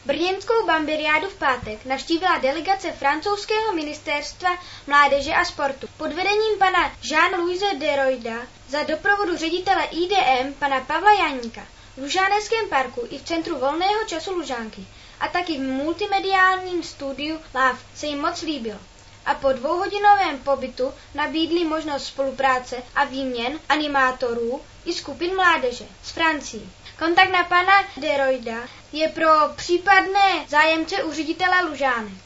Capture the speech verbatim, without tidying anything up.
Brněnskou Bambiriádu v pátek navštívila delegace francouzského ministerstva mládeže a sportu pod vedením pana Jean-Louise Deroida za doprovodu ředitele I D M pana Pavla Janíka. V Lužáneckém parku i v Centru volného času Lužánky a taky v multimediálním studiu Láv se jim moc líbilo. A po dvouhodinovém pobytu nabídli možnost spolupráce a výměn animátorů i skupin mládeže z Francii. Kontakt na pana Deroida je pro případné zájemce u ředitele Lužánek.